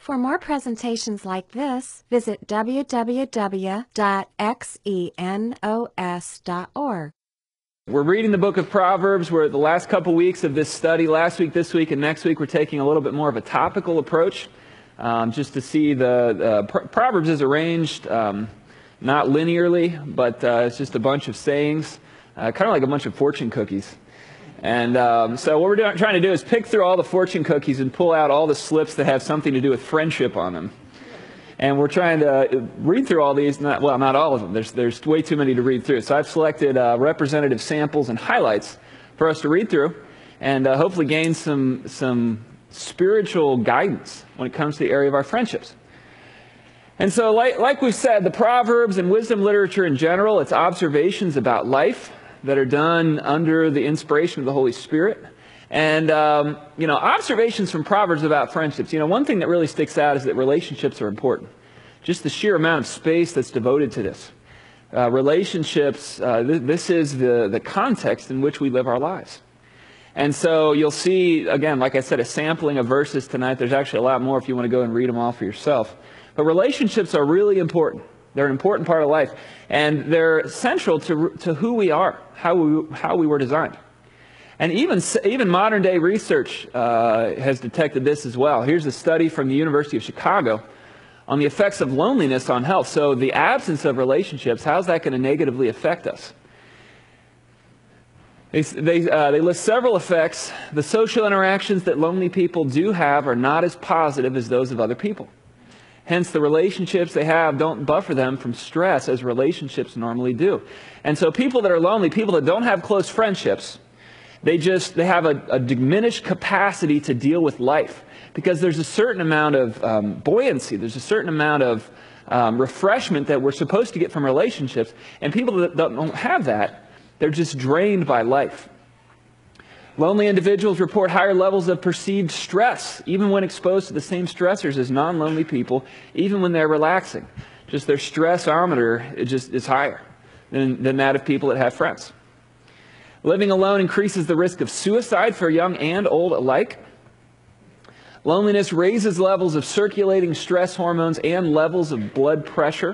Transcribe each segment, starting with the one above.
For more presentations like this, visit www.xenos.org. We're reading the book of Proverbs. We're at the last couple weeks of this study. Last week, this week, and next week, we're taking a little bit more of a topical approach, just to see Proverbs is arranged not linearly, but it's just a bunch of sayings, kind of like a bunch of fortune cookies. And so what we're trying to do is pick through all the fortune cookies and pull out all the slips that have something to do with friendship on them. And we're trying to read through all these, not all of them. There's way too many to read through. So I've selected representative samples and highlights for us to read through and hopefully gain some spiritual guidance when it comes to the area of our friendships. And so like we've said, the Proverbs and wisdom literature in general, it's observations about life that are done under the inspiration of the Holy Spirit. And, observations from Proverbs about friendships. One thing that really sticks out is that relationships are important. Just the sheer amount of space that's devoted to this. Relationships, this is the context in which we live our lives. And so you'll see, again, like I said, a sampling of verses tonight. There's actually a lot more if you want to go and read them all for yourself. But relationships are really important. They're an important part of life. And they're central to who we are, how we were designed. And even modern day research has detected this as well. Here's a study from the University of Chicago on the effects of loneliness on health. So the absence of relationships, how's that going to negatively affect us? They list several effects. The social interactions that lonely people do have are not as positive as those of other people. Hence, the relationships they have don't buffer them from stress as relationships normally do. And so people that are lonely, people that don't have close friendships, they have a diminished capacity to deal with life because there's a certain amount of buoyancy, there's a certain amount of refreshment that we're supposed to get from relationships, and people that don't have that, they're just drained by life. Lonely individuals report higher levels of perceived stress, even when exposed to the same stressors as non-lonely people, even when they're relaxing. Just their stressometer is higher than that of people that have friends. Living alone increases the risk of suicide for young and old alike. Loneliness raises levels of circulating stress hormones and levels of blood pressure.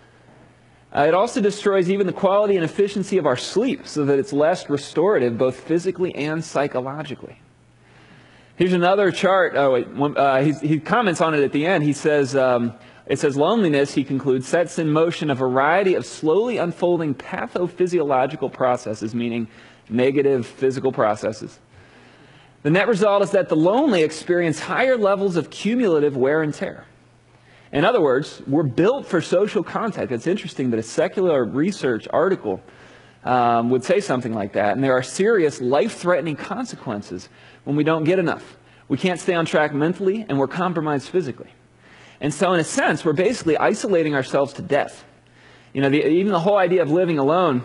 It also destroys even the quality and efficiency of our sleep so that it's less restorative both physically and psychologically. Here's another chart. He comments on it at the end. He says, it says loneliness, he concludes, sets in motion a variety of slowly unfolding pathophysiological processes, meaning negative physical processes. The net result is that the lonely experience higher levels of cumulative wear and tear. In other words, we're built for social contact. It's interesting that a secular research article would say something like that. And there are serious life-threatening consequences when we don't get enough. We can't stay on track mentally, and we're compromised physically. And so in a sense, we're basically isolating ourselves to death. Even the whole idea of living alone,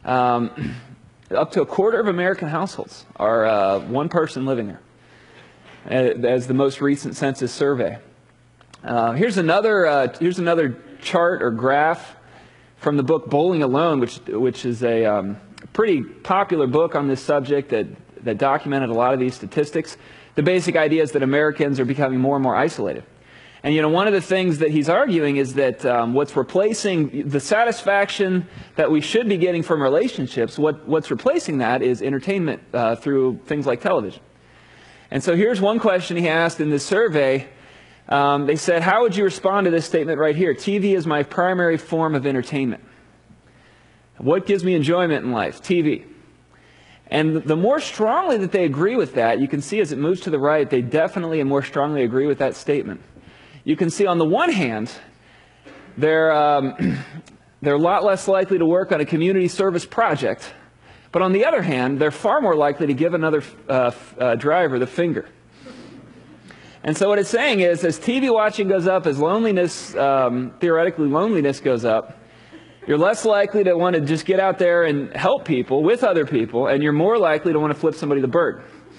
up to a quarter of American households are one person living there, as the most recent census survey. Here's another chart or graph from the book Bowling Alone, which is a pretty popular book on this subject that documented a lot of these statistics. The basic idea is that Americans are becoming more and more isolated. And one of the things that he's arguing is that what's replacing the satisfaction that we should be getting from relationships, what's replacing that is entertainment through things like television. And so here's one question he asked in this survey. They said, how would you respond to this statement right here? TV is my primary form of entertainment. What gives me enjoyment in life? TV. And the more strongly that they agree with that, you can see as it moves to the right, they definitely and more strongly agree with that statement. You can see on the one hand, they're a lot less likely to work on a community service project. But on the other hand, they're far more likely to give another driver the finger. And so what it's saying is, as TV watching goes up, as loneliness, theoretically loneliness goes up, you're less likely to want to just get out there and help people with other people, and you're more likely to want to flip somebody the bird.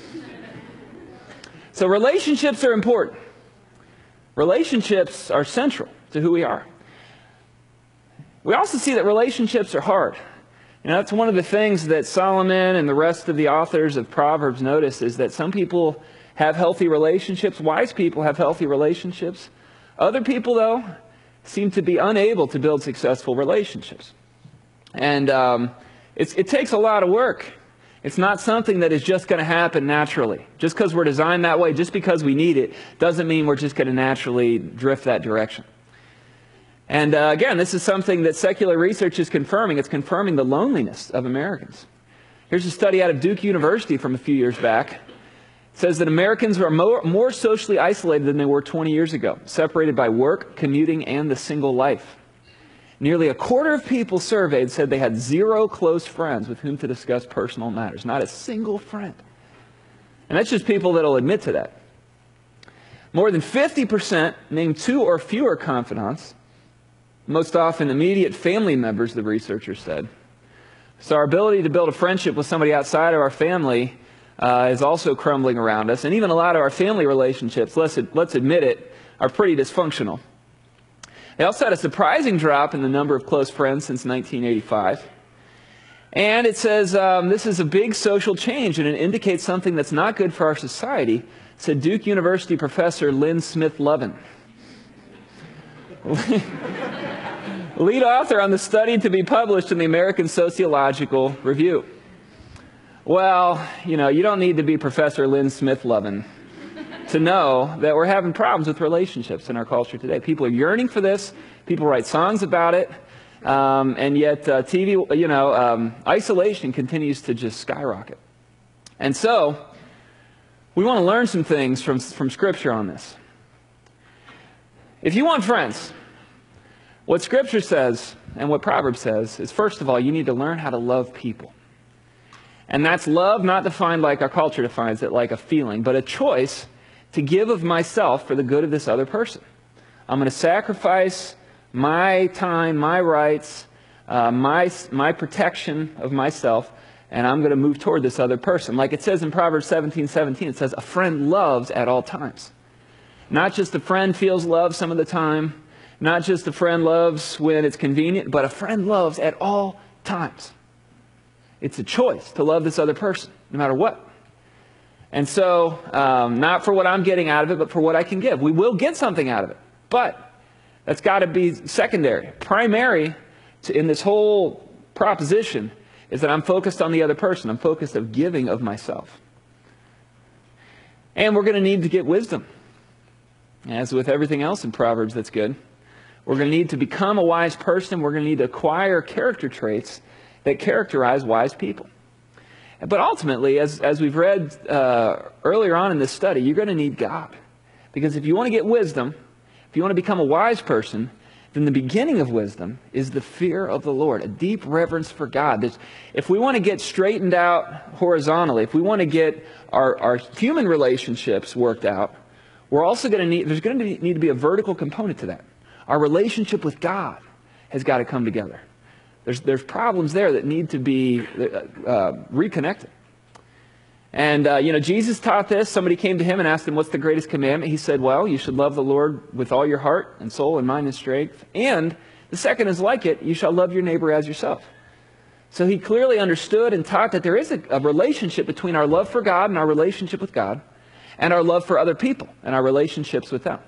So relationships are important. Relationships are central to who we are. We also see that relationships are hard. That's one of the things that Solomon and the rest of the authors of Proverbs notice, is that some people have healthy relationships. Wise people have healthy relationships. Other people, though, seem to be unable to build successful relationships. And it takes a lot of work. It's not something that is just going to happen naturally. Just because we're designed that way, just because we need it, doesn't mean we're just going to naturally drift that direction. And again, this is something that secular research is confirming. It's confirming the loneliness of Americans. Here's a study out of Duke University from a few years back. It says that Americans are more socially isolated than they were 20 years ago, separated by work, commuting, and the single life. Nearly a quarter of people surveyed said they had 0 close friends with whom to discuss personal matters. Not a single friend. And that's just people that will admit to that. More than 50% named 2 or fewer confidants, most often immediate family members, the researchers said. So our ability to build a friendship with somebody outside of our family is also crumbling around us. And even a lot of our family relationships, let's admit it, are pretty dysfunctional. They also had a surprising drop in the number of close friends since 1985. And it says this is a big social change, and it indicates something that's not good for our society, said Duke University professor Lynn Smith Lovin. Lead author on the study to be published in the American Sociological Review. Well, you don't need to be Professor Lynn Smith Lovin to know that we're having problems with relationships in our culture today. People are yearning for this. People write songs about it. And yet isolation continues to just skyrocket. And so, we want to learn some things from Scripture on this. If you want friends, what Scripture says and what Proverbs says is, first of all, you need to learn how to love people. And that's love not defined like our culture defines it, like a feeling, but a choice to give of myself for the good of this other person. I'm going to sacrifice my time, my rights, my protection of myself, and I'm going to move toward this other person. Like it says in Proverbs 17:17, it says, a friend loves at all times. Not just a friend feels love some of the time, not just a friend loves when it's convenient, but a friend loves at all times. It's a choice to love this other person, no matter what. And so, not for what I'm getting out of it, but for what I can give. We will get something out of it, but that's got to be secondary. Primary in this whole proposition is that I'm focused on the other person. I'm focused on giving of myself. And we're going to need to get wisdom. As with everything else in Proverbs that's good, we're going to need to become a wise person. We're going to need to acquire character traits that characterize wise people. But ultimately, as we've read earlier on in this study, you're going to need God. Because if you want to get wisdom, if you want to become a wise person, then the beginning of wisdom is the fear of the Lord, a deep reverence for God. If we want to get straightened out horizontally, if we want to get our human relationships worked out, we're also going to need, there's going to need to be a vertical component to that. Our relationship with God has got to come together. There's problems there that need to be reconnected. And, Jesus taught this. Somebody came to him and asked him, what's the greatest commandment? He said, well, you should love the Lord with all your heart and soul and mind and strength. And the second is like it, you shall love your neighbor as yourself. So he clearly understood and taught that there is a relationship between our love for God and our relationship with God, and our love for other people and our relationships with them.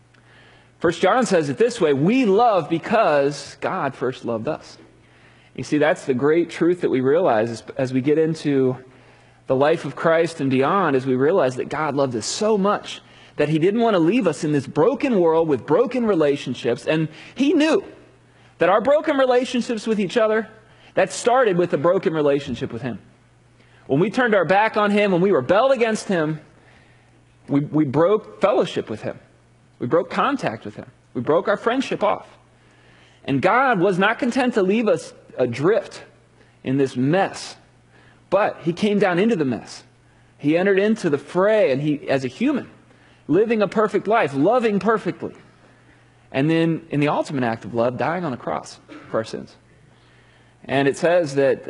1 John says it this way, we love because God first loved us. You see, that's the great truth that we realize as we get into the life of Christ and beyond, as we realize that God loved us so much that he didn't want to leave us in this broken world with broken relationships. And he knew that our broken relationships with each other, that started with a broken relationship with him. When we turned our back on him, when we rebelled against him, we broke fellowship with him. We broke contact with him. We broke our friendship off. And God was not content to leave us adrift in this mess. But he came down into the mess. He entered into the fray, and he, as a human, living a perfect life, loving perfectly. And then, in the ultimate act of love, dying on the cross for our sins. And it says that,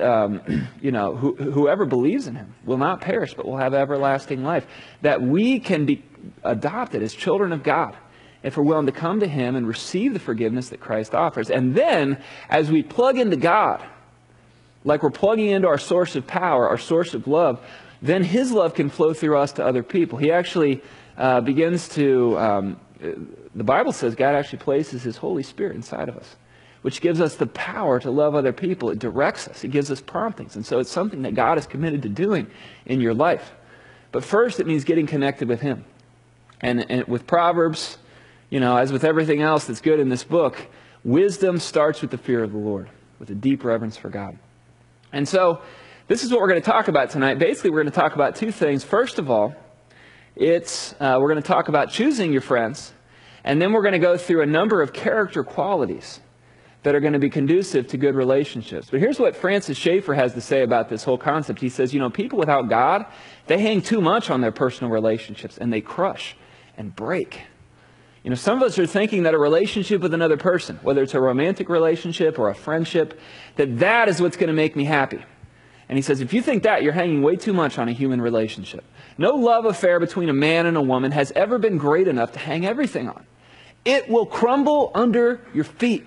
whoever believes in him will not perish, but will have everlasting life. That we can be adopted as children of God if we're willing to come to him and receive the forgiveness that Christ offers. And then, as we plug into God, like we're plugging into our source of power, our source of love, then his love can flow through us to other people. He actually begins to, the Bible says God actually places his Holy Spirit inside of us, which gives us the power to love other people. It directs us. It gives us promptings. And so it's something that God is committed to doing in your life. But first, it means getting connected with him. And with Proverbs, as with everything else that's good in this book, wisdom starts with the fear of the Lord, with a deep reverence for God. And so this is what we're going to talk about tonight. Basically, we're going to talk about two things. First of all, we're going to talk about choosing your friends, and then we're going to go through a number of character qualities that are going to be conducive to good relationships. But here's what Francis Schaeffer has to say about this whole concept. He says, people without God, they hang too much on their personal relationships, and they crush and break. Some of us are thinking that a relationship with another person, whether it's a romantic relationship or a friendship, that is what's going to make me happy. And he says, if you think that, you're hanging way too much on a human relationship. No love affair between a man and a woman has ever been great enough to hang everything on. It will crumble under your feet.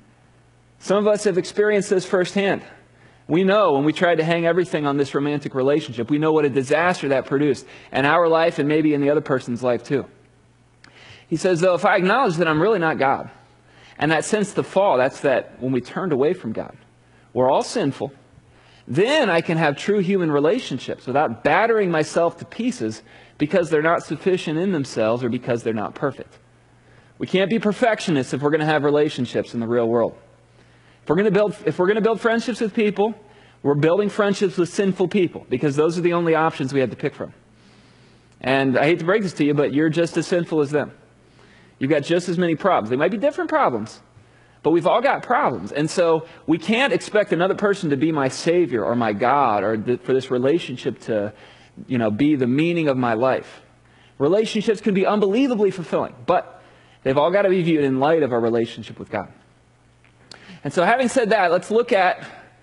Some of us have experienced this firsthand. We know when we tried to hang everything on this romantic relationship, we know what a disaster that produced in our life and maybe in the other person's life too. He says, though, if I acknowledge that I'm really not God, and that since the fall, that's that when we turned away from God, we're all sinful, then I can have true human relationships without battering myself to pieces because they're not sufficient in themselves or because they're not perfect. We can't be perfectionists if we're going to have relationships in the real world. If we're going to build friendships with people, we're building friendships with sinful people because those are the only options we have to pick from. And I hate to break this to you, but you're just as sinful as them. You've got just as many problems. They might be different problems, but we've all got problems. And so we can't expect another person to be my Savior or my God or for this relationship to, be the meaning of my life. Relationships can be unbelievably fulfilling, but they've all got to be viewed in light of our relationship with God. And so having said that, let's look at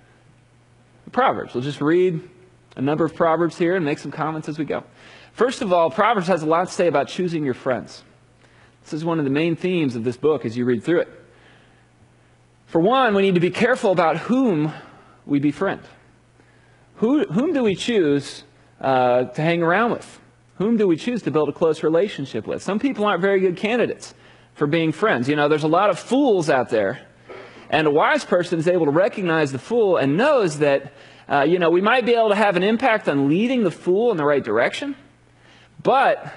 the Proverbs. We'll just read a number of Proverbs here and make some comments as we go. First of all, Proverbs has a lot to say about choosing your friends. This is one of the main themes of this book as you read through it. For one, we need to be careful about whom we befriend. Whom do we choose to hang around with? Whom do we choose to build a close relationship with? Some people aren't very good candidates for being friends. There's a lot of fools out there. And a wise person is able to recognize the fool and knows that, we might be able to have an impact on leading the fool in the right direction. But,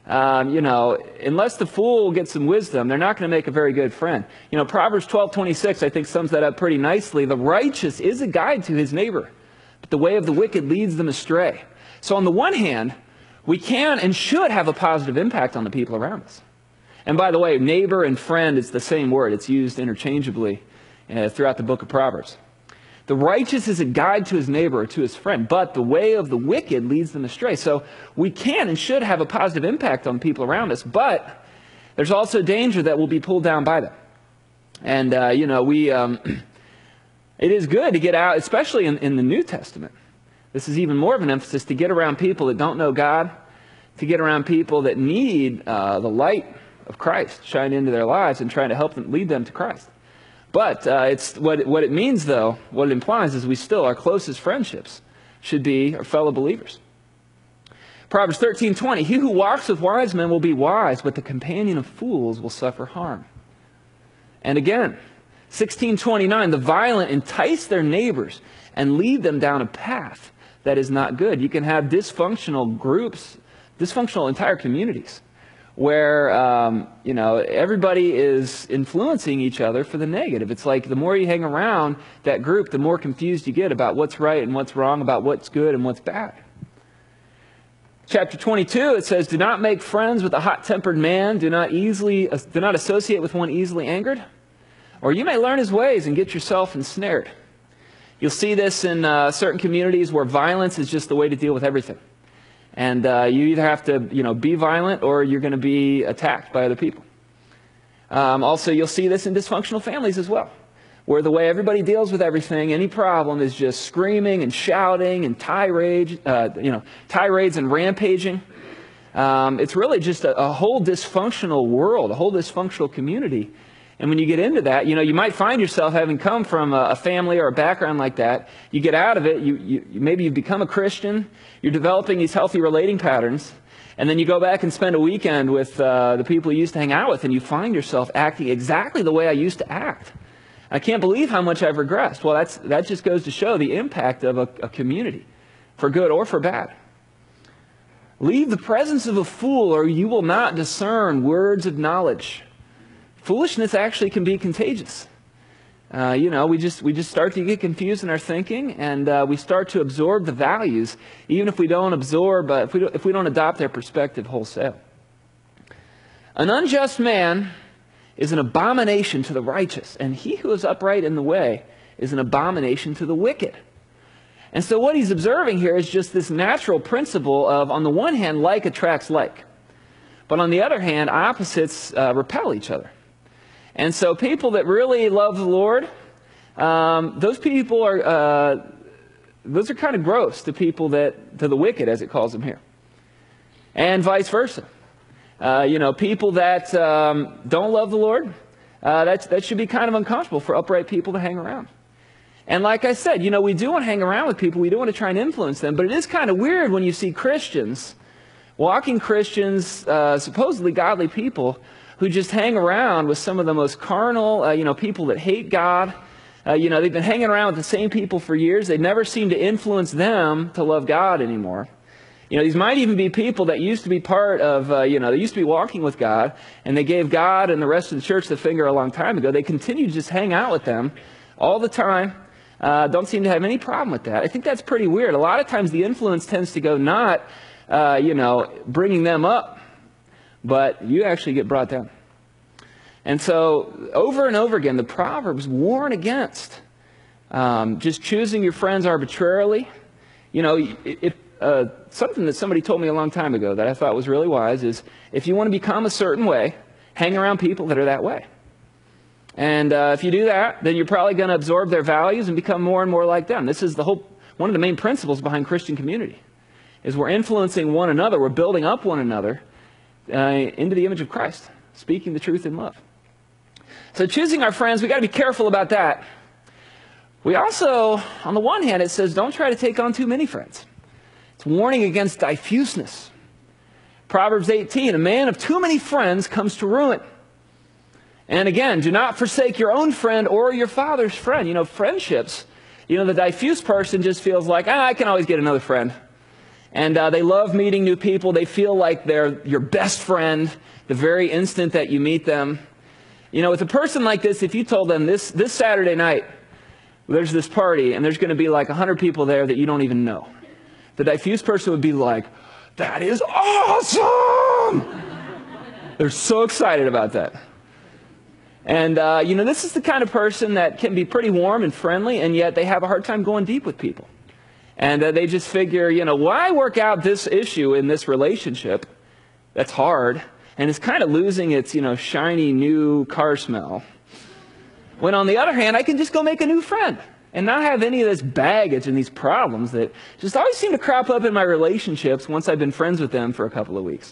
unless the fool gets some wisdom, they're not going to make a very good friend. Proverbs 12:26, I think, sums that up pretty nicely. The righteous is a guide to his neighbor, but the way of the wicked leads them astray. So on the one hand, we can and should have a positive impact on the people around us. And by the way, neighbor and friend is the same word. It's used interchangeably throughout the book of Proverbs. The righteous is a guide to his neighbor or to his friend, but the way of the wicked leads them astray. So we can and should have a positive impact on people around us, but there's also danger that we'll be pulled down by them. And, it is good to get out, especially in the New Testament. This is even more of an emphasis to get around people that don't know God, to get around people that need the light of Christ shine into their lives and try to help them, lead them to Christ. But it's what it means, though, what it implies is our closest friendships should be our fellow believers. Proverbs 13:20, he who walks with wise men will be wise, but the companion of fools will suffer harm. And again, 16:29, the violent entice their neighbors and lead them down a path that is not good. You can have dysfunctional groups, dysfunctional entire communities, where, everybody is influencing each other for the negative. It's like the more you hang around that group, the more confused you get about what's right and what's wrong, about what's good and what's bad. Chapter 22, it says, do not make friends with a hot-tempered man. Do not associate with one easily angered, or you may learn his ways and get yourself ensnared. You'll see this in certain communities where violence is just the way to deal with everything. And you either have to, be violent or you're going to be attacked by other people. Also, you'll see this in dysfunctional families as well, where the way everybody deals with everything, any problem, is just screaming and shouting and tirades and rampaging. It's really just a whole dysfunctional world, a whole dysfunctional community. And when you get into that, you might find yourself having come from a family or a background like that. You get out of it, maybe you've become a Christian, you're developing these healthy relating patterns, and then you go back and spend a weekend with the people you used to hang out with, and you find yourself acting exactly the way I used to act. I can't believe how much I've regressed. Well, that just goes to show the impact of a community, for good or for bad. Leave the presence of a fool, or you will not discern words of knowledge. Foolishness actually can be contagious. We just start to get confused in our thinking, and we start to absorb the values, even if we don't absorb, if we don't adopt their perspective wholesale. An unjust man is an abomination to the righteous, and he who is upright in the way is an abomination to the wicked. And so what he's observing here is just this natural principle of, on the one hand, like attracts like. But on the other hand, opposites repel each other. And so people that really love the Lord, those people those are kind of gross to people to the wicked, as it calls them here. And vice versa. People that don't love the Lord, that should be kind of uncomfortable for upright people to hang around. And like I said, we do want to hang around with people. We do want to try and influence them. But it is kind of weird when you see Christians, walking Christians, supposedly godly people, who just hang around with some of the most carnal, people that hate God. They've been hanging around with the same people for years. They never seem to influence them to love God anymore. These might even be people that used to be part of, they used to be walking with God, and they gave God and the rest of the church the finger a long time ago. They continue to just hang out with them all the time. Don't seem to have any problem with that. I think that's pretty weird. A lot of times the influence tends to go not, bringing them up, but you actually get brought down. And so over and over again, the Proverbs warn against just choosing your friends arbitrarily. Something that somebody told me a long time ago that I thought was really wise is, if you want to become a certain way, hang around people that are that way. And if you do that, then you're probably going to absorb their values and become more and more like them. This is one of the main principles behind Christian community, is we're influencing one another, we're building up one another into the image of Christ, speaking the truth in love. So choosing our friends, we've got to be careful about that. We also, on the one hand, it says don't try to take on too many friends. It's warning against diffuseness. Proverbs 18, a man of too many friends comes to ruin. And again, do not forsake your own friend or your father's friend. Friendships, the diffuse person just feels like, I can always get another friend. And they love meeting new people. They feel like they're your best friend the very instant that you meet them. With a person like this, if you told them this Saturday night, there's this party, and there's going to be like 100 people there that you don't even know, the diffuse person would be like, that is awesome! They're so excited about that. And, this is the kind of person that can be pretty warm and friendly, and yet they have a hard time going deep with people. And they just figure, why work out this issue in this relationship that's hard, and it's kind of losing its, shiny new car smell, when on the other hand, I can just go make a new friend and not have any of this baggage and these problems that just always seem to crop up in my relationships once I've been friends with them for a couple of weeks.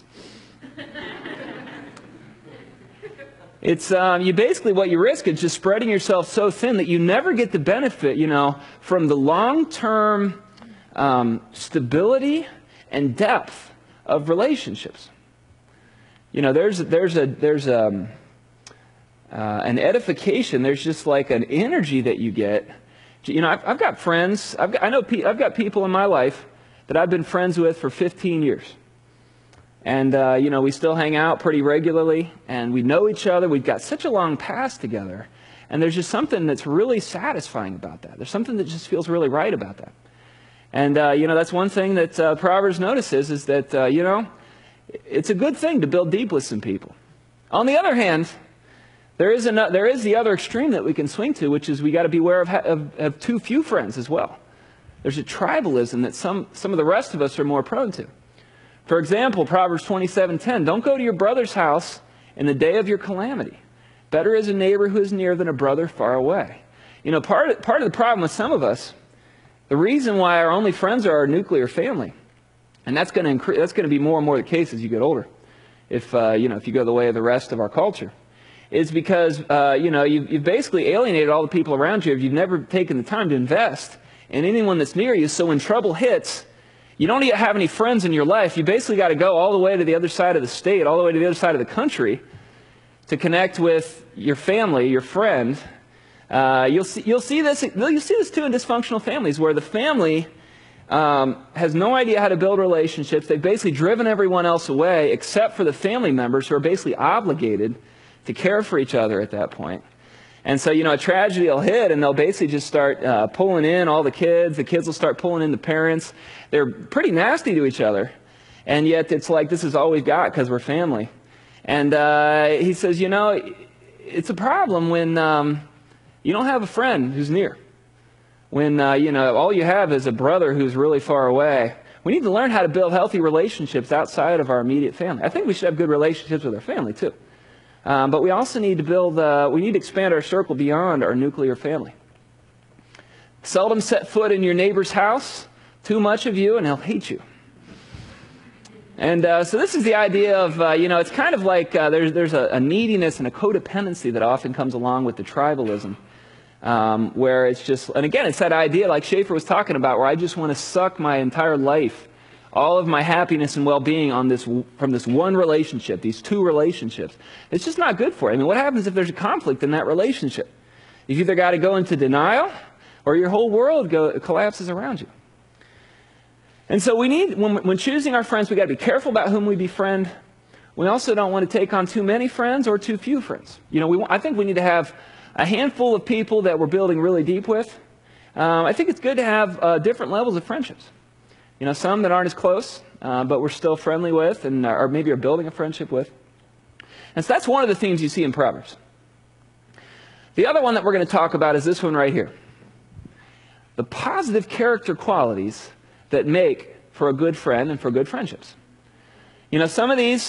It's what you risk is just spreading yourself so thin that you never get the benefit, from the long-term stability and depth of relationships. There's an edification. There's just like an energy that you get. I've got friends. I've got people in my life that I've been friends with for 15 years. And, we still hang out pretty regularly, and we know each other. We've got such a long past together. And there's just something that's really satisfying about that. There's something that just feels really right about that. And, that's one thing that Proverbs notices is that, it's a good thing to build deep with some people. On the other hand, there is the other extreme that we can swing to, which is we got to beware of too few friends as well. There's a tribalism that some of the rest of us are more prone to. For example, Proverbs 27:10, don't go to your brother's house in the day of your calamity. Better is a neighbor who is near than a brother far away. Part of the problem with some of us, the reason why our only friends are our nuclear family, and that's going to be more and more the case as you get older, if you go the way of the rest of our culture, is because, you've basically alienated all the people around you if you've never taken the time to invest in anyone that's near you. So when trouble hits, you don't have any friends in your life. You basically got to go all the way to the other side of the state, all the way to the other side of the country to connect with your family, your friend. You'll see this too in dysfunctional families, where the family has no idea how to build relationships. They've basically driven everyone else away except for the family members, who are basically obligated to care for each other at that point. And so, a tragedy will hit, and they'll basically just start pulling in all the kids. The kids will start pulling in the parents. They're pretty nasty to each other, and yet it's like, this is all we've got because we're family. And he says, it's a problem when you don't have a friend who's near. When, all you have is a brother who's really far away. We need to learn how to build healthy relationships outside of our immediate family. I think we should have good relationships with our family, too. But we also need to we need to expand our circle beyond our nuclear family. Seldom set foot in your neighbor's house. Too much of you, and he'll hate you. And so this is the idea of, it's kind of like there's a neediness and a codependency that often comes along with the tribalism, where it's just, and again, it's that idea like Schaeffer was talking about, where I just want to suck my entire life, all of my happiness and well-being from this one relationship, these two relationships. It's just not good for you. I mean, what happens if there's a conflict in that relationship? You've either got to go into denial, or your whole world collapses around you. And so we need, when choosing our friends, we've got to be careful about whom we befriend. We also don't want to take on too many friends or too few friends. I think we need to have a handful of people that we're building really deep with. I think it's good to have different levels of friendships. Some that aren't as close, but we're still friendly with, or maybe are building a friendship with. And so that's one of the themes you see in Proverbs. The other one that we're going to talk about is this one right here. The positive character qualities that make for a good friend and for good friendships. Some of these,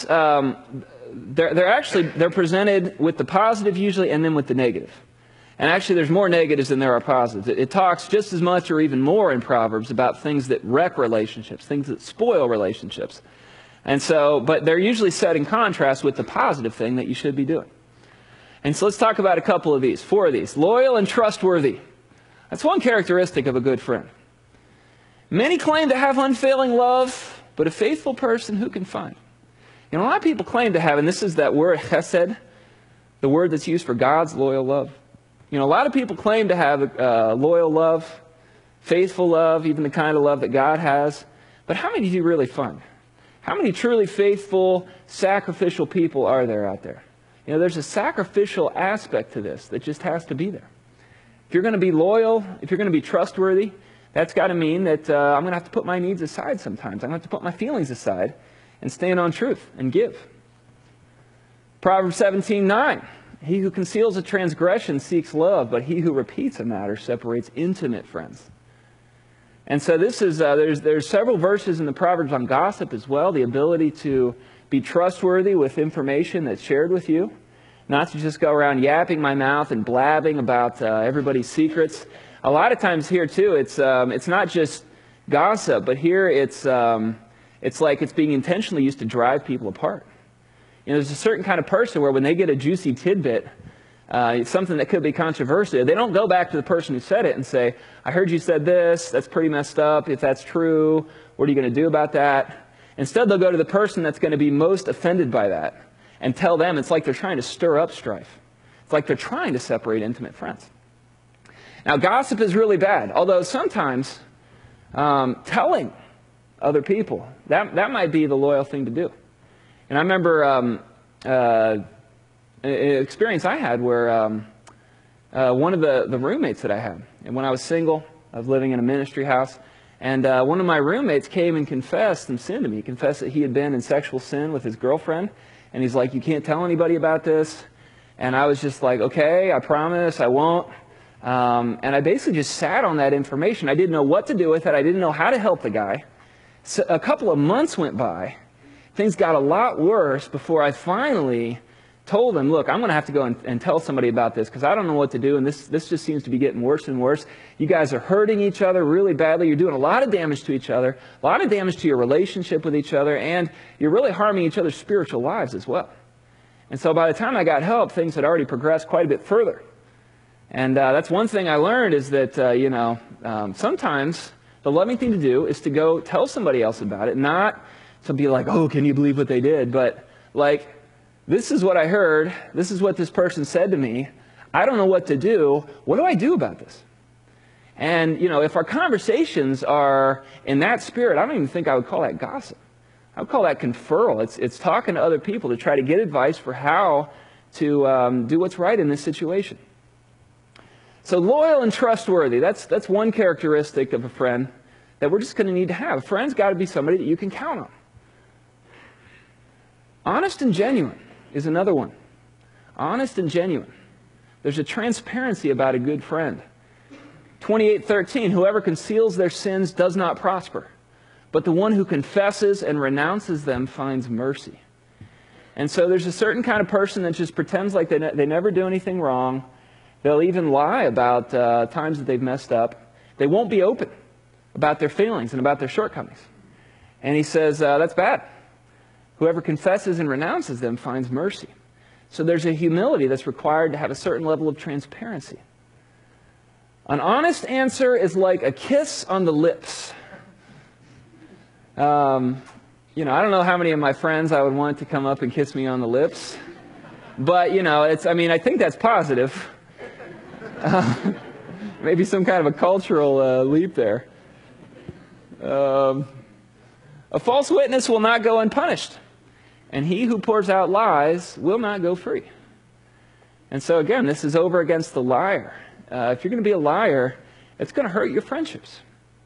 they're presented with the positive usually, and then with the negative. And actually, there's more negatives than there are positives. It talks just as much or even more in Proverbs about things that wreck relationships, things that spoil relationships. And so, but they're usually set in contrast with the positive thing that you should be doing. And so let's talk about a couple of these, 4 of these. Loyal and trustworthy. That's one characteristic of a good friend. Many claim to have unfailing love, but a faithful person who can find? A lot of people claim to have, and this is that word chesed, the word that's used for God's loyal love. A lot of people claim to have loyal love, faithful love, even the kind of love that God has. But how many do you really find? How many truly faithful, sacrificial people are there out there? There's a sacrificial aspect to this that just has to be there. If you're going to be loyal, if you're going to be trustworthy, that's got to mean that I'm going to have to put my needs aside sometimes. I'm going to have to put my feelings aside and stand on truth and give. Proverbs 17:9. He who conceals a transgression seeks love, but he who repeats a matter separates intimate friends. And so this is there's several verses in the Proverbs on gossip as well, the ability to be trustworthy with information that's shared with you, not to just go around yapping my mouth and blabbing about everybody's secrets. A lot of times here too, it's not just gossip, but here it's like it's being intentionally used to drive people apart. There's a certain kind of person where when they get a juicy tidbit, something that could be controversial, they don't go back to the person who said it and say, I heard you said this, that's pretty messed up. If that's true, what are you going to do about that? Instead, they'll go to the person that's going to be most offended by that and tell them. It's like they're trying to stir up strife. It's like they're trying to separate intimate friends. Now, gossip is really bad, although sometimes telling other people, that might be the loyal thing to do. And I remember an experience I had where one of the roommates that I had, and when I was single, I was living in a ministry house, and one of my roommates came and confessed some sin to me. He confessed that he had been in sexual sin with his girlfriend, and he's like, you can't tell anybody about this. And I was just like, okay, I promise, I won't. And I basically just sat on that information. I didn't know what to do with it. I didn't know how to help the guy. So a couple of months went by. Things got a lot worse before I finally told him, look, I'm going to have to go and tell somebody about this because I don't know what to do, and this just seems to be getting worse and worse. You guys are hurting each other really badly. You're doing a lot of damage to each other, a lot of damage to your relationship with each other, and you're really harming each other's spiritual lives as well. And so by the time I got help, things had already progressed quite a bit further. And that's one thing I learned is that, sometimes the loving thing to do is to go tell somebody else about it, not to be like, oh, can you believe what they did? But like, this is what I heard. This is what this person said to me. I don't know what to do. What do I do about this? And, if our conversations are in that spirit, I don't even think I would call that gossip. I would call that conferral. It's talking to other people to try to get advice for how to do what's right in this situation. So loyal and trustworthy, that's one characteristic of a friend that we're just going to need to have. A friend's got to be somebody that you can count on. Honest and genuine is another one. Honest and genuine. There's a transparency about a good friend. 28:13, whoever conceals their sins does not prosper, but the one who confesses and renounces them finds mercy. And so there's a certain kind of person that just pretends like they never do anything wrong. They'll even lie about times that they've messed up. They won't be open about their feelings and about their shortcomings. And he says, that's bad. Whoever confesses and renounces them finds mercy. So there's a humility that's required to have a certain level of transparency. An honest answer is like a kiss on the lips. I don't know how many of my friends I would want to come up and kiss me on the lips. But, I think that's positive. Maybe some kind of a cultural leap there. A false witness will not go unpunished, and he who pours out lies will not go free. And so again, this is over against the liar. If you're going to be a liar, it's going to hurt your friendships.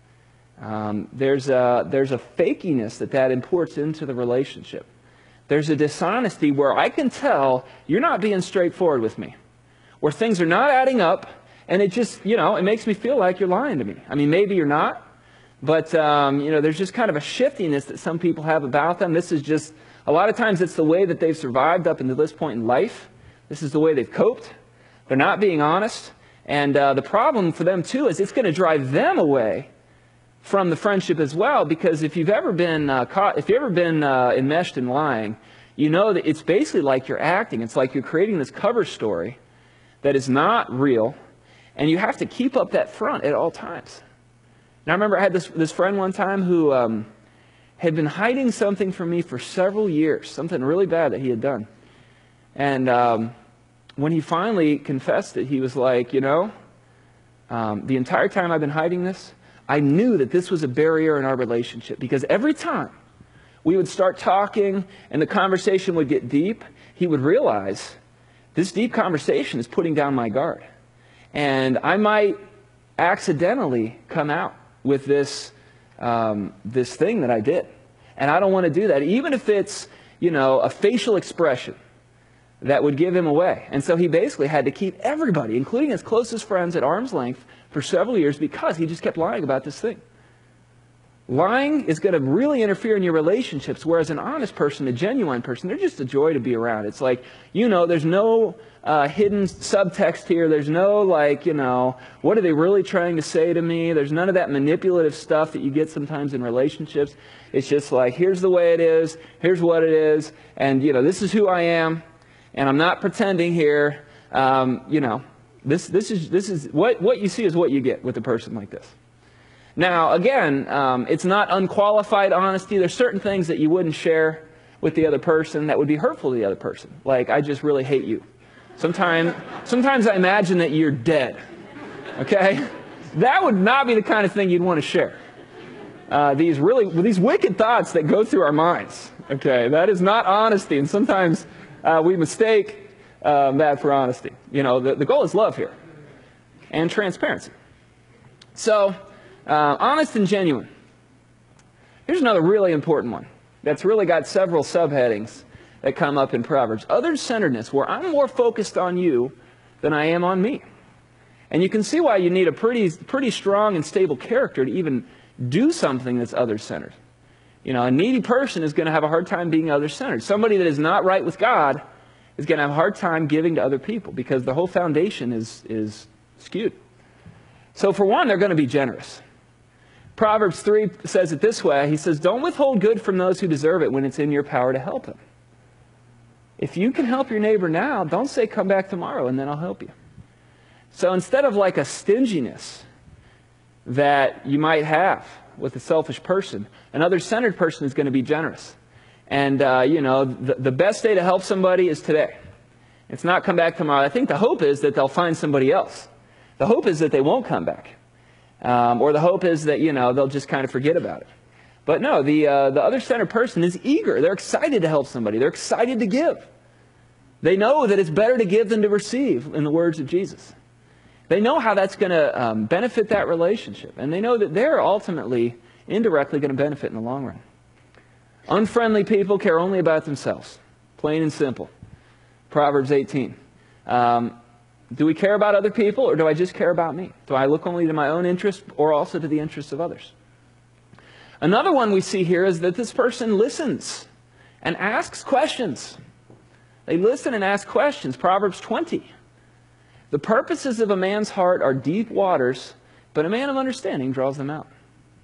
There's a fakiness that imports into the relationship. There's a dishonesty where I can tell you're not being straightforward with me, where things are not adding up, and it just, it makes me feel like you're lying to me. I mean, maybe you're not, but, there's just kind of a shiftiness that some people have about them. This is just, a lot of times it's the way that they've survived up until this point in life. This is the way they've coped. They're not being honest. And the problem for them, too, is it's going to drive them away from the friendship as well, because if you've ever been enmeshed in lying, you know that it's basically like you're acting. It's like you're creating this cover story that is not real, and you have to keep up that front at all times. Now, I remember I had this friend one time who had been hiding something from me for several years, something really bad that he had done. And when he finally confessed it, he was like, the entire time I've been hiding this, I knew that this was a barrier in our relationship, because every time we would start talking and the conversation would get deep, he would realize this deep conversation is putting down my guard. And I might accidentally come out with this thing that I did. And I don't want to do that, even if it's, a facial expression that would give him away. And so he basically had to keep everybody, including his closest friends, at arm's length for several years because he just kept lying about this thing. Lying is going to really interfere in your relationships, whereas an honest person, a genuine person, they're just a joy to be around. It's like, there's no hidden subtext here. There's no, what are they really trying to say to me? There's none of that manipulative stuff that you get sometimes in relationships. It's just like, here's the way it is, here's what it is, and, this is who I am, and I'm not pretending here. This is what you see is what you get with a person like this. Now, again, it's not unqualified honesty. There's certain things that you wouldn't share with the other person that would be hurtful to the other person. Like, I just really hate you. Sometimes I imagine that you're dead. Okay? That would not be the kind of thing you'd want to share. These wicked thoughts that go through our minds. Okay? That is not honesty. And sometimes we mistake that for honesty. The goal is love here. And transparency. So, honest and genuine. Here's another really important one that's really got several subheadings that come up in Proverbs. Other-centeredness, where I'm more focused on you than I am on me. And you can see why you need a pretty strong and stable character to even do something that's other-centered. A needy person is going to have a hard time being other-centered. Somebody that is not right with God is going to have a hard time giving to other people because the whole foundation is skewed. So for one, they're going to be generous. Proverbs 3 says it this way. He says, don't withhold good from those who deserve it when it's in your power to help them. If you can help your neighbor now, don't say come back tomorrow and then I'll help you. So instead of like a stinginess that you might have with a selfish person, an other-centered person is going to be generous. And, the best day to help somebody is today. It's not come back tomorrow. I think the hope is that they'll find somebody else. The hope is that they won't come back. Or the hope is that, they'll just kind of forget about it. But no, the other-centered person is eager. They're excited to help somebody. They're excited to give. They know that it's better to give than to receive, in the words of Jesus. They know how that's going to benefit that relationship. And they know that they're ultimately, indirectly going to benefit in the long run. Unfriendly people care only about themselves. Plain and simple. Proverbs 18. Do we care about other people, or do I just care about me? Do I look only to my own interest, or also to the interests of others? Another one we see here is that this person listens and asks questions. They listen and ask questions. Proverbs 20. The purposes of a man's heart are deep waters, but a man of understanding draws them out.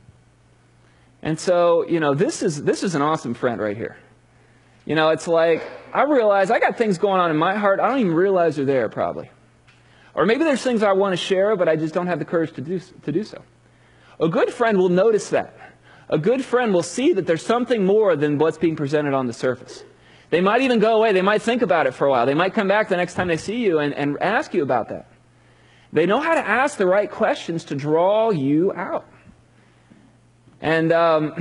And so, this is an awesome friend right here. It's like, I realize I got things going on in my heart, I don't even realize they're there probably. Or maybe there's things I want to share, but I just don't have the courage to do so. A good friend will notice that. A good friend will see that there's something more than what's being presented on the surface. They might even go away. They might think about it for a while. They might come back the next time they see you and ask you about that. They know how to ask the right questions to draw you out. And,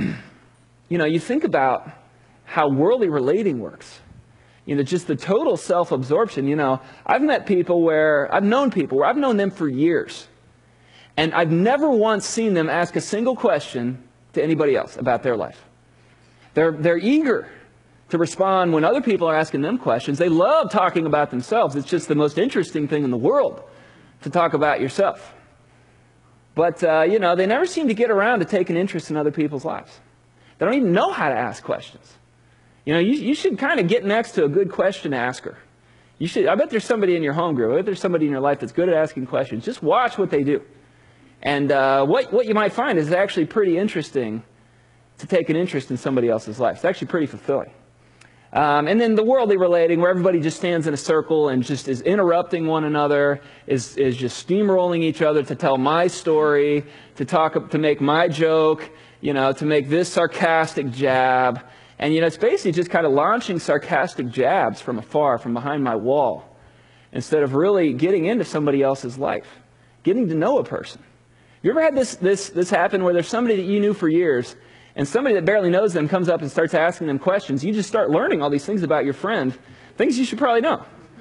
you think about how worldly relating works. Just the total self-absorption. I've known people where I've known them for years. And I've never once seen them ask a single question to anybody else about their life. They're eager to respond when other people are asking them questions. They love talking about themselves. It's just the most interesting thing in the world to talk about yourself. But, they never seem to get around to taking interest in other people's lives. They don't even know how to ask questions. You should kind of get next to a good question asker. I bet there's somebody in your home group. I bet there's somebody in your life that's good at asking questions. Just watch what they do. And what you might find is actually pretty interesting to take an interest in somebody else's life. It's actually pretty fulfilling. And then the worldly relating, where everybody just stands in a circle and just is interrupting one another, is just steamrolling each other to tell my story, to make my joke, to make this sarcastic jab. And, it's basically just kind of launching sarcastic jabs from afar, from behind my wall, instead of really getting into somebody else's life, getting to know a person. You ever had this happen where there's somebody that you knew for years, and somebody that barely knows them comes up and starts asking them questions? You just start learning all these things about your friend, things you should probably know.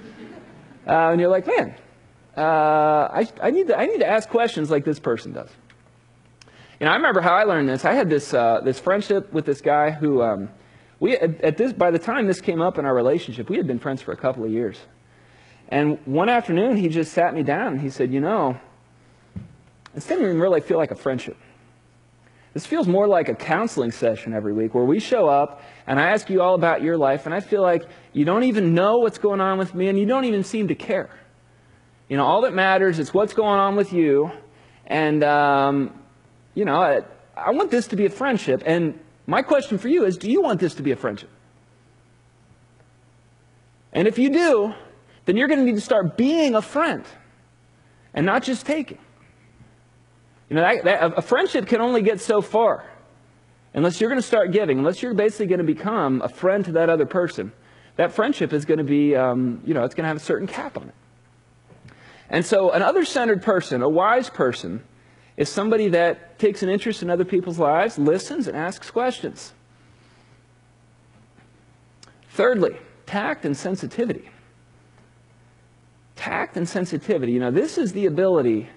And you're like, man, I need to ask questions like this person does. I remember how I learned this. I had this friendship with this guy who, by the time this came up in our relationship, we had been friends for a couple of years. And one afternoon, he just sat me down and he said, this doesn't even really feel like a friendship. This feels more like a counseling session every week where we show up and I ask you all about your life, and I feel like you don't even know what's going on with me and you don't even seem to care. All that matters is what's going on with you, and, I want this to be a friendship, and my question for you is, do you want this to be a friendship? And if you do, then you're going to need to start being a friend and not just taking. A friendship can only get so far unless you're going to start giving, unless you're basically going to become a friend to that other person. That friendship is going to be, it's going to have a certain cap on it. And so an other-centered person, a wise person, is somebody that takes an interest in other people's lives, listens, and asks questions. Thirdly, tact and sensitivity. Tact and sensitivity. This is the ability,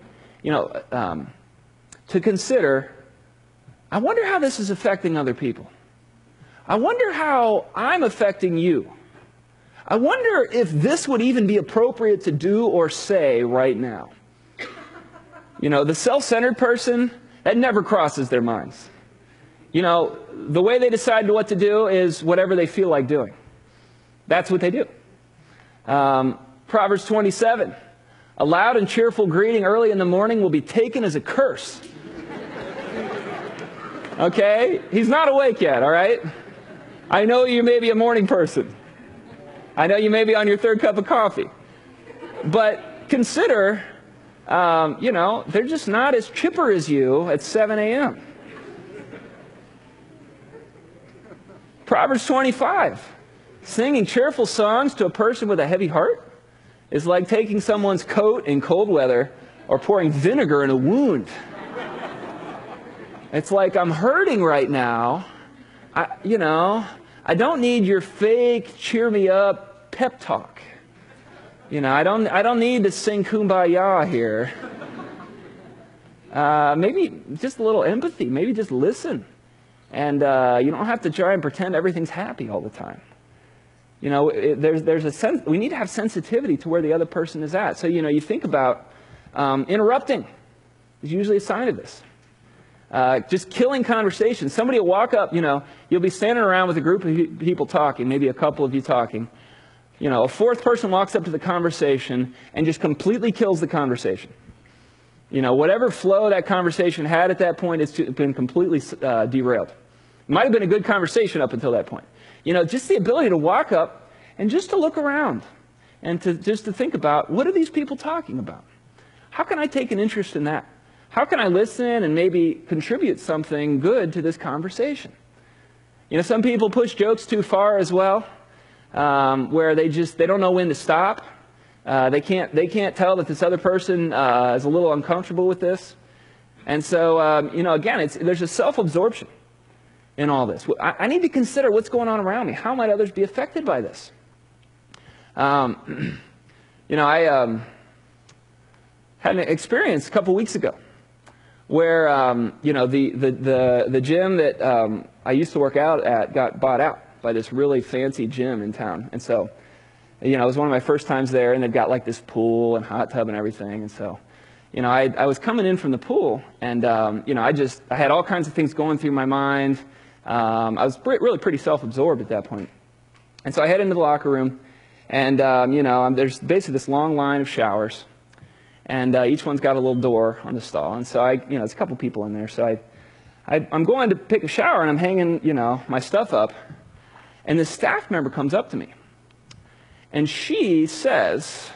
to consider, I wonder how this is affecting other people. I wonder how I'm affecting you. I wonder if this would even be appropriate to do or say right now. The self-centered person, that never crosses their minds. The way they decide what to do is whatever they feel like doing. That's what they do. Proverbs 27, a loud and cheerful greeting early in the morning will be taken as a curse. Okay? He's not awake yet, all right? I know you may be a morning person. I know you may be on your third cup of coffee. But consider, they're just not as chipper as you at 7 a.m. Proverbs 25. Singing cheerful songs to a person with a heavy heart is like taking someone's coat in cold weather or pouring vinegar in a wound. It's like, I'm hurting right now. I don't need your fake cheer me up pep talk. I don't need to sing Kumbaya here. Maybe just a little empathy. Maybe just listen. And you don't have to try and pretend everything's happy all the time. There's a sense, we need to have sensitivity to where the other person is at. So, you think about interrupting is usually a sign of this. Just killing conversation. Somebody will walk up, you'll be standing around with a group of people talking, maybe a couple of you talking. A fourth person walks up to the conversation and just completely kills the conversation. Whatever flow that conversation had at that point, it's been completely derailed. It might have been a good conversation up until that point. Just the ability to walk up and just to look around and to think about, what are these people talking about? How can I take an interest in that? How can I listen and maybe contribute something good to this conversation? Some people push jokes too far as well, where they don't know when to stop. They can't tell that this other person is a little uncomfortable with this. And so, again, there's a self-absorption in all this. I need to consider what's going on around me. How might others be affected by this? I had an experience a couple weeks ago where, the gym that I used to work out at got bought out by this really fancy gym in town. And so, it was one of my first times there, and they've got like this pool and hot tub and everything. And so, I was coming in from the pool, and, I had all kinds of things going through my mind. I was really pretty self-absorbed at that point. And so I head into the locker room, and, there's basically this long line of showers, and each one's got a little door on the stall. And so there's a couple people in there. So I'm going to pick a shower, and I'm hanging, my stuff up, and this staff member comes up to me. And she says,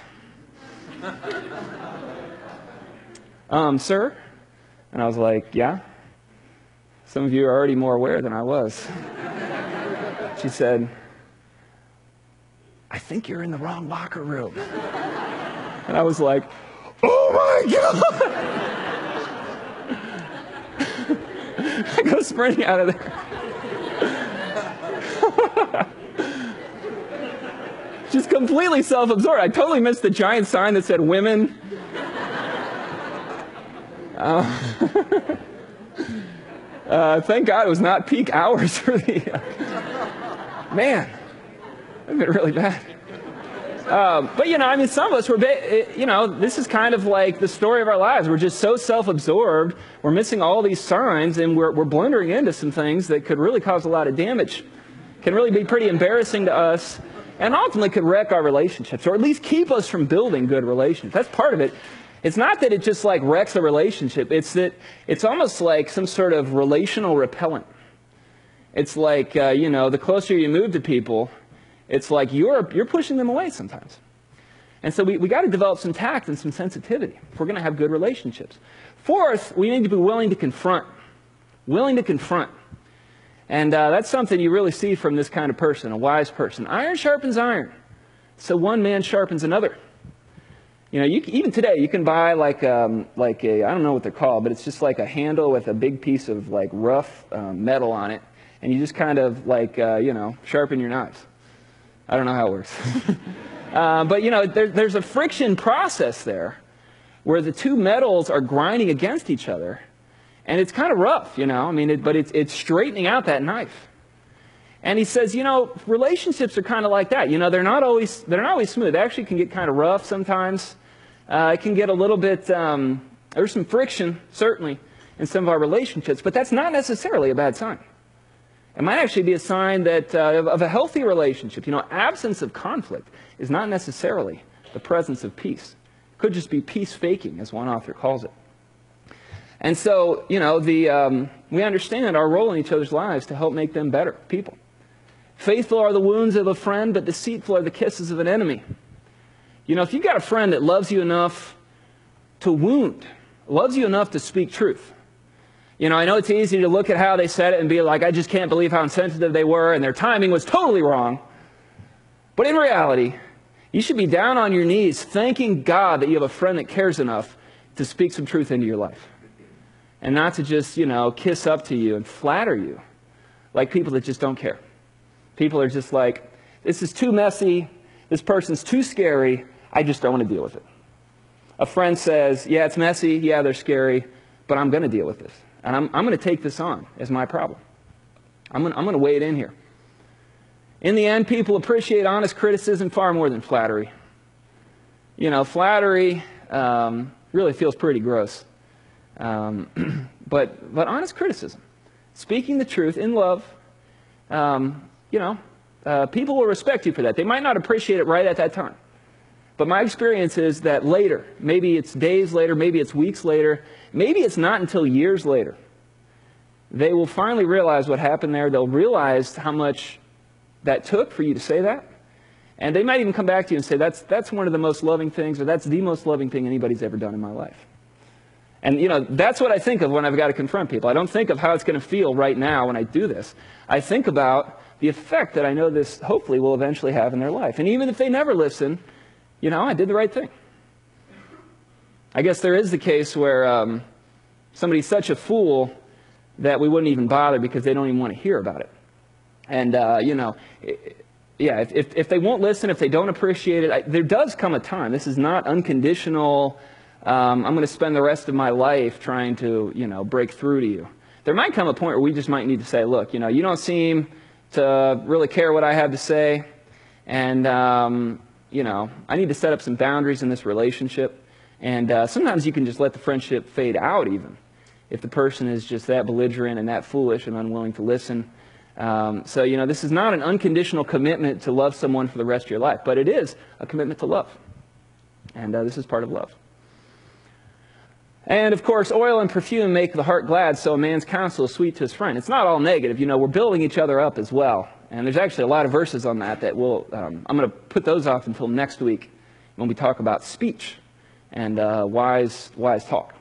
sir? And I was like, yeah? Some of you are already more aware than I was. She said, I think you're in the wrong locker room. And I was like, oh my God! I go sprinting out of there. Just completely self-absorbed. I totally missed the giant sign that said women. Thank God it was not peak hours for the... Man, that would have been really bad. But, some of us, this is kind of like the story of our lives. We're just so self-absorbed. We're missing all these signs, and we're blundering into some things that could really cause a lot of damage. Can really be pretty embarrassing to us, and ultimately could wreck our relationships, or at least keep us from building good relationships. That's part of it. It's not that it just like wrecks a relationship. It's that it's almost like some sort of relational repellent. It's like, the closer you move to people, it's like you're pushing them away sometimes. And so we got to develop some tact and some sensitivity if we're going to have good relationships. Fourth, we need to be willing to confront. Willing to confront. And that's something you really see from this kind of person, a wise person. Iron sharpens iron, so one man sharpens another. Even today, you can buy like a, I don't know what they're called, but it's just like a handle with a big piece of like rough metal on it, and you just kind of like, sharpen your knives. I don't know how it works. But, there's a friction process there where the two metals are grinding against each other. And it's kind of rough, but it's straightening out that knife. And he says, relationships are kind of like that. They're not always smooth. They actually can get kind of rough sometimes. It can get a little bit, there's some friction, certainly, in some of our relationships, but that's not necessarily a bad sign. It might actually be a sign that of a healthy relationship. Absence of conflict is not necessarily the presence of peace. It could just be peace faking, as one author calls it. And so, we understand our role in each other's lives to help make them better people. Faithful are the wounds of a friend, but deceitful are the kisses of an enemy. You know, if you've got a friend that loves you enough to wound, loves you enough to speak truth. You know, I know it's easy to look at how they said it and be like, I just can't believe how insensitive they were and their timing was totally wrong. But in reality, you should be down on your knees thanking God that you have a friend that cares enough to speak some truth into your life. And not to just, you know, kiss up to you and flatter you like people that just don't care. People are just like, this is too messy, this person's too scary, I just don't want to deal with it. A friend says, yeah, it's messy, yeah, they're scary, but I'm going to deal with this. And I'm going to take this on as my problem. I'm going to weigh it in here. In the end, people appreciate honest criticism far more than flattery. You know, flattery really feels pretty gross. But honest criticism, speaking the truth in love, people will respect you for that. They might not appreciate it right at that time. But my experience is that later, maybe it's days later, maybe it's weeks later, maybe it's not until years later, they will finally realize what happened there. They'll realize how much that took for you to say that. And they might even come back to you and say, that's one of the most loving things, or that's the most loving thing anybody's ever done in my life. And, you know, that's what I think of when I've got to confront people. I don't think of how it's going to feel right now when I do this. I think about the effect that I know this hopefully will eventually have in their life. And even if they never listen, you know, I did the right thing. I guess there is the case where somebody's such a fool that we wouldn't even bother because they don't even want to hear about it. And, if they won't listen, if they don't appreciate it, there does come a time. This is not unconditional, I'm going to spend the rest of my life trying to, you know, break through to you. There might come a point where we just might need to say, look, you know, you don't seem to really care what I have to say, and I need to set up some boundaries in this relationship. And sometimes you can just let the friendship fade out even if the person is just that belligerent and that foolish and unwilling to listen. So, you know, this is not an unconditional commitment to love someone for the rest of your life, but it is a commitment to love. And this is part of love. And, of course, oil and perfume make the heart glad, so a man's counsel is sweet to his friend. It's not all negative. You know, we're building each other up as well. And there's actually a lot of verses on that we'll, I'm going to put those off until next week when we talk about speech and wise talk.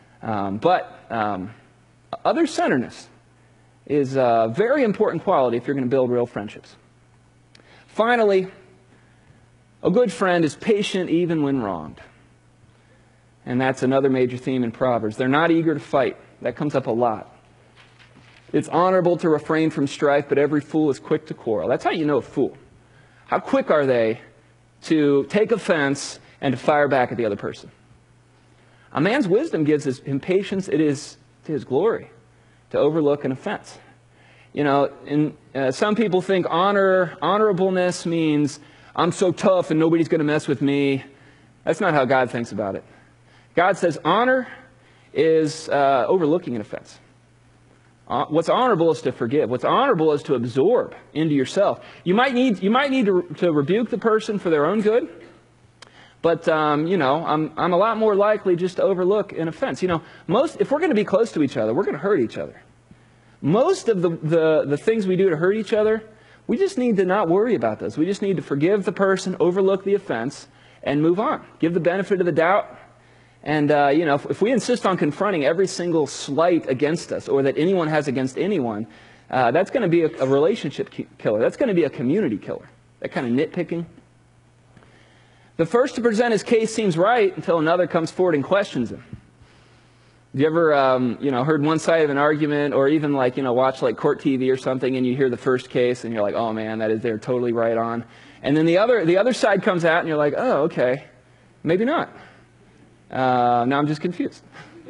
Other-centeredness is a very important quality if you're going to build real friendships. Finally, a good friend is patient even when wronged. And that's another major theme in Proverbs. They're not eager to fight. That comes up a lot. It's honorable to refrain from strife, but every fool is quick to quarrel. That's how you know a fool. How quick are they to take offense and to fire back at the other person? A man's wisdom gives him patience. It is to his glory to overlook an offense. You know, some people think honorableness means I'm so tough and nobody's going to mess with me. That's not how God thinks about it. God says honor is overlooking an offense. What's honorable is to forgive. What's honorable is to absorb into yourself. You might need to rebuke the person for their own good, but I'm a lot more likely just to overlook an offense. You know, if we're going to be close to each other, we're going to hurt each other. Most of the things we do to hurt each other, we just need to not worry about those. We just need to forgive the person, overlook the offense, and move on. Give the benefit of the doubt. And, if we insist on confronting every single slight against us or that anyone has against anyone, that's going to be a relationship killer. That's going to be a community killer. That kind of nitpicking. The first to present his case seems right until another comes forward and questions him. Have you ever, heard one side of an argument or even watch court TV or something and you hear the first case and you're like, oh man, they're totally right on. And then the other side comes out and you're like, oh, okay, maybe not. Now I'm just confused.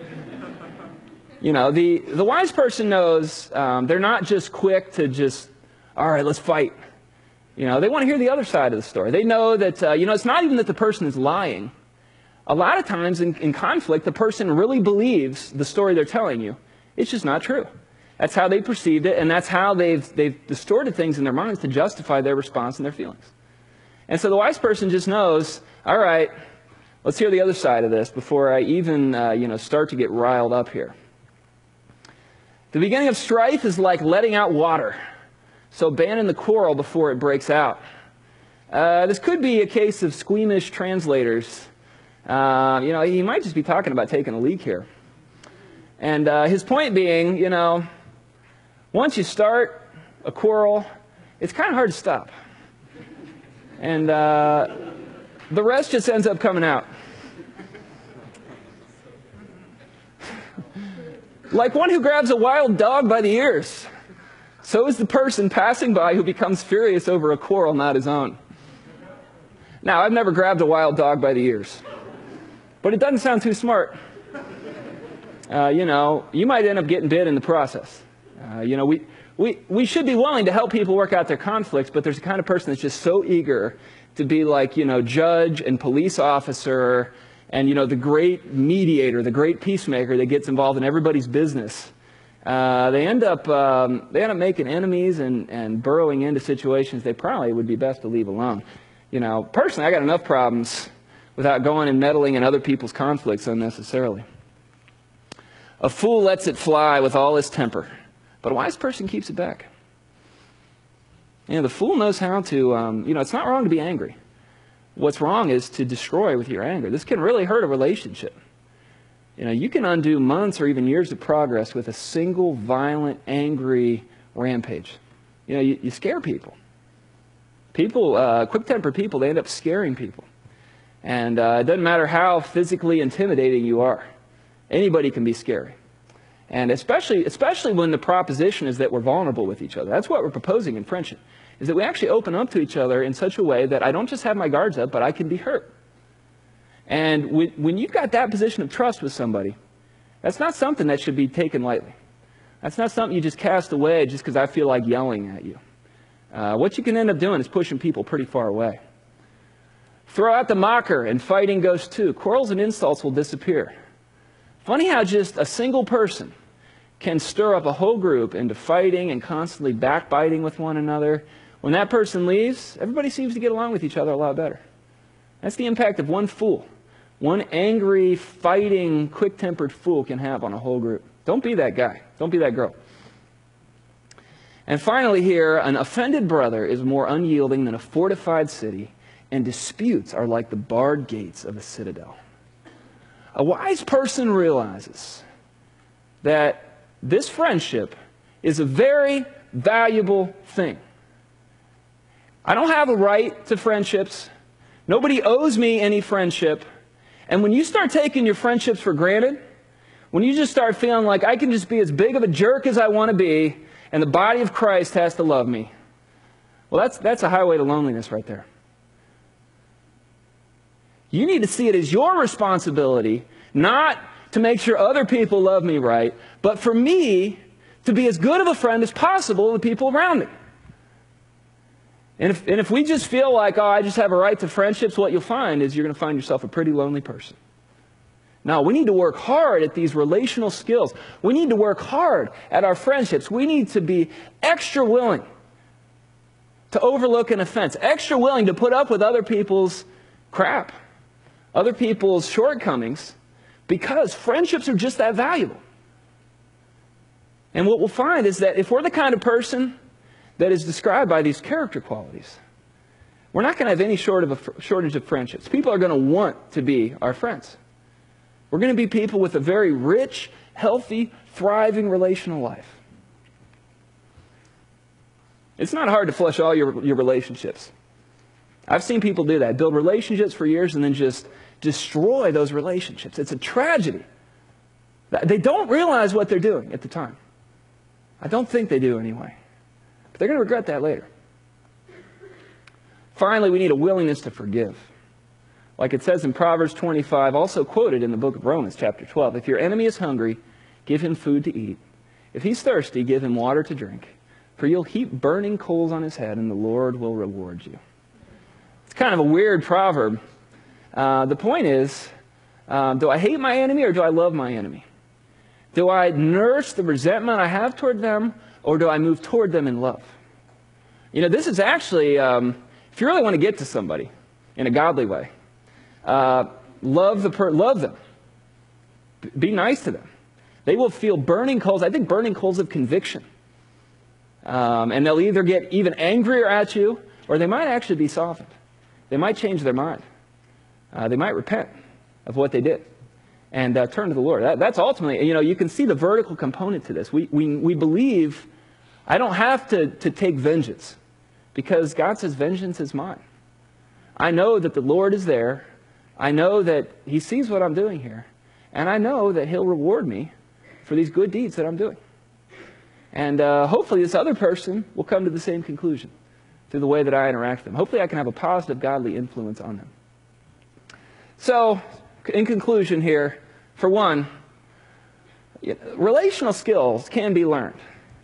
The wise person knows they're not just quick to just, all right, let's fight. They want to hear the other side of the story. They know that, it's not even that the person is lying. A lot of times in conflict, the person really believes the story they're telling you. It's just not true. That's how they perceived it, and that's how they've distorted things in their minds to justify their response and their feelings. And so the wise person just knows, all right, let's hear the other side of this before I even, start to get riled up here. The beginning of strife is like letting out water. So abandon the quarrel before it breaks out. This could be a case of squeamish translators. He might just be talking about taking a leak here. And his point being, once you start a quarrel, it's kind of hard to stop. And the rest just ends up coming out. Like one who grabs a wild dog by the ears, so is the person passing by who becomes furious over a quarrel not his own. Now, I've never grabbed a wild dog by the ears, but it doesn't sound too smart. You might end up getting bit in the process. We should be willing to help people work out their conflicts, but there's a kind of person that's just so eager to be like, judge and police officer and, the great mediator, the great peacemaker that gets involved in everybody's business. They end up making enemies and burrowing into situations they probably would be best to leave alone. Personally, I got enough problems without going and meddling in other people's conflicts unnecessarily. A fool lets it fly with all his temper, but a wise person keeps it back. The fool knows how to, it's not wrong to be angry. What's wrong is to destroy with your anger. This can really hurt a relationship. You can undo months or even years of progress with a single violent, angry rampage. You scare people. Quick-tempered people, they end up scaring people. And it doesn't matter how physically intimidating you are. Anybody can be scary. And especially when the proposition is that we're vulnerable with each other. That's what we're proposing in friendship, is that we actually open up to each other in such a way that I don't just have my guards up, but I can be hurt. And when you've got that position of trust with somebody, that's not something that should be taken lightly. That's not something you just cast away just because I feel like yelling at you. What you can end up doing is pushing people pretty far away. Throw out the mocker and fighting goes too. Quarrels and insults will disappear. Funny how just a single person can stir up a whole group into fighting and constantly backbiting with one another. When that person leaves, everybody seems to get along with each other a lot better. That's the impact of one fool. One angry, fighting, quick-tempered fool can have on a whole group. Don't be that guy. Don't be that girl. And finally here, an offended brother is more unyielding than a fortified city, and disputes are like the barred gates of a citadel. A wise person realizes that this friendship is a very valuable thing. I don't have a right to friendships. Nobody owes me any friendship. And when you start taking your friendships for granted, when you just start feeling like I can just be as big of a jerk as I want to be, and the body of Christ has to love me, well, that's a highway to loneliness right there. You need to see it as your responsibility, not to make sure other people love me right, but for me to be as good of a friend as possible to the people around me. And if we just feel like, I just have a right to friendships, what you'll find is you're going to find yourself a pretty lonely person. Now, we need to work hard at these relational skills. We need to work hard at our friendships. We need to be extra willing to overlook an offense, extra willing to put up with other people's crap, other people's shortcomings, because friendships are just that valuable. And what we'll find is that if we're the kind of person that is described by these character qualities, we're not going to have any shortage of friendships. People are going to want to be our friends. We're going to be people with a very rich, healthy, thriving relational life. It's not hard to flush all your relationships. I've seen people do that, build relationships for years and then just destroy those relationships. It's a tragedy. They don't realize what they're doing at the time. I don't think they do anyway. But they're going to regret that later. Finally, we need a willingness to forgive. Like it says in Proverbs 25, also quoted in the book of Romans, chapter 12. If your enemy is hungry, give him food to eat. If he's thirsty, give him water to drink. For you'll heap burning coals on his head, and the Lord will reward you. It's kind of a weird proverb. The point is, do I hate my enemy or do I love my enemy? Do I nurse the resentment I have toward them, or do I move toward them in love? This is actually, if you really want to get to somebody in a godly way, love them. Be nice to them. They will feel burning coals. I think burning coals of conviction. And they'll either get even angrier at you, or they might actually be softened. They might change their mind. They might repent of what they did and turn to the Lord. That's ultimately, you can see the vertical component to this. We believe I don't have to take vengeance because God says vengeance is mine. I know that the Lord is there. I know that He sees what I'm doing here. And I know that He'll reward me for these good deeds that I'm doing. And hopefully this other person will come to the same conclusion through the way that I interact with them. Hopefully I can have a positive, godly influence on them. So, in conclusion here, for one, relational skills can be learned.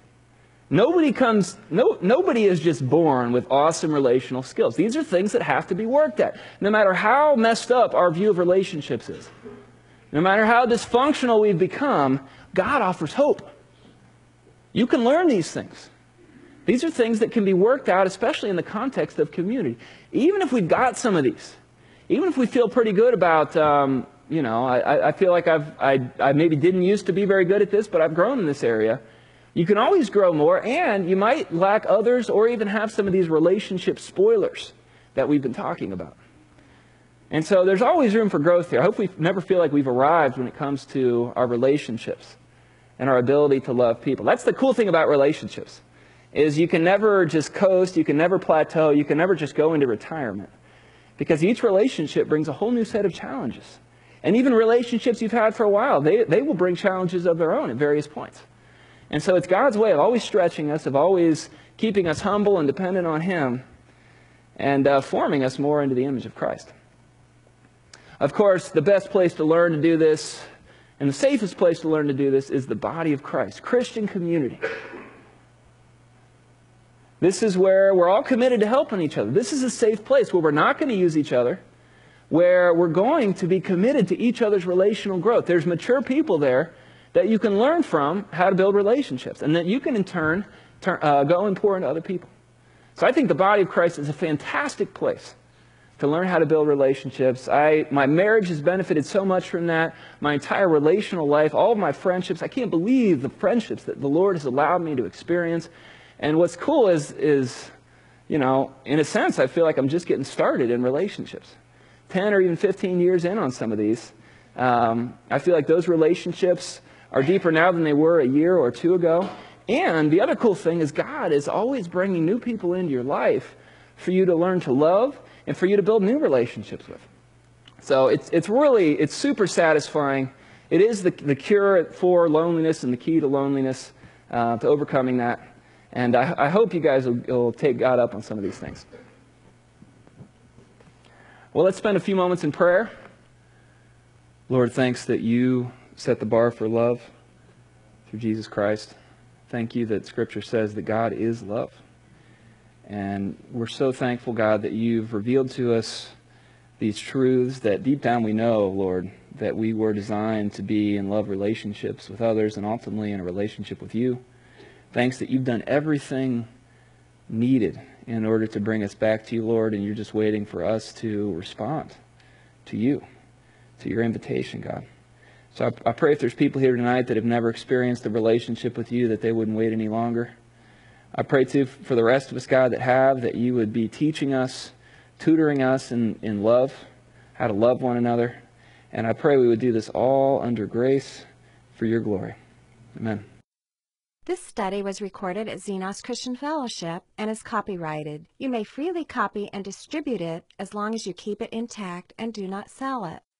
Nobody is just born with awesome relational skills. These are things that have to be worked at. No matter how messed up our view of relationships is, no matter how dysfunctional we've become, God offers hope. You can learn these things. These are things that can be worked out, especially in the context of community. Even if we've got some of these, even if we feel pretty good about, I feel like I maybe didn't used to be very good at this, but I've grown in this area. You can always grow more, and you might lack others or even have some of these relationship spoilers that we've been talking about. And so there's always room for growth here. I hope we never feel like we've arrived when it comes to our relationships and our ability to love people. That's the cool thing about relationships, is you can never just coast, you can never plateau, you can never just go into retirement. Because each relationship brings a whole new set of challenges. And even relationships you've had for a while, they will bring challenges of their own at various points. And so it's God's way of always stretching us, of always keeping us humble and dependent on Him, and forming us more into the image of Christ. Of course, the best place to learn to do this, and the safest place to learn to do this, is the body of Christ, Christian community. This is where we're all committed to helping each other. This is a safe place where we're not going to use each other, where we're going to be committed to each other's relational growth. There's mature people there that you can learn from how to build relationships, and that you can in turn go and pour into other people. So I think the body of Christ is a fantastic place to learn how to build relationships. My marriage has benefited so much from that. My entire relational life, all of my friendships, I can't believe the friendships that the Lord has allowed me to experience. And what's cool is, in a sense, I feel like I'm just getting started in relationships. 10 or even 15 years in on some of these. I feel like those relationships are deeper now than they were a year or two ago. And the other cool thing is God is always bringing new people into your life for you to learn to love and for you to build new relationships with. So it's super satisfying. It is the cure for loneliness and the key to loneliness, to overcoming that. And I hope you guys will take God up on some of these things. Well, let's spend a few moments in prayer. Lord, thanks that you set the bar for love through Jesus Christ. Thank you that Scripture says that God is love. And we're so thankful, God, that you've revealed to us these truths that deep down we know, Lord, that we were designed to be in love relationships with others and ultimately in a relationship with you. Thanks that you've done everything needed in order to bring us back to you, Lord, and you're just waiting for us to respond to you, to your invitation, God. So I pray if there's people here tonight that have never experienced a relationship with you, that they wouldn't wait any longer. I pray, too, for the rest of us, God, that have, that you would be teaching us, tutoring us in love, how to love one another. And I pray we would do this all under grace for your glory. Amen. This study was recorded at Xenos Christian Fellowship and is copyrighted. You may freely copy and distribute it as long as you keep it intact and do not sell it.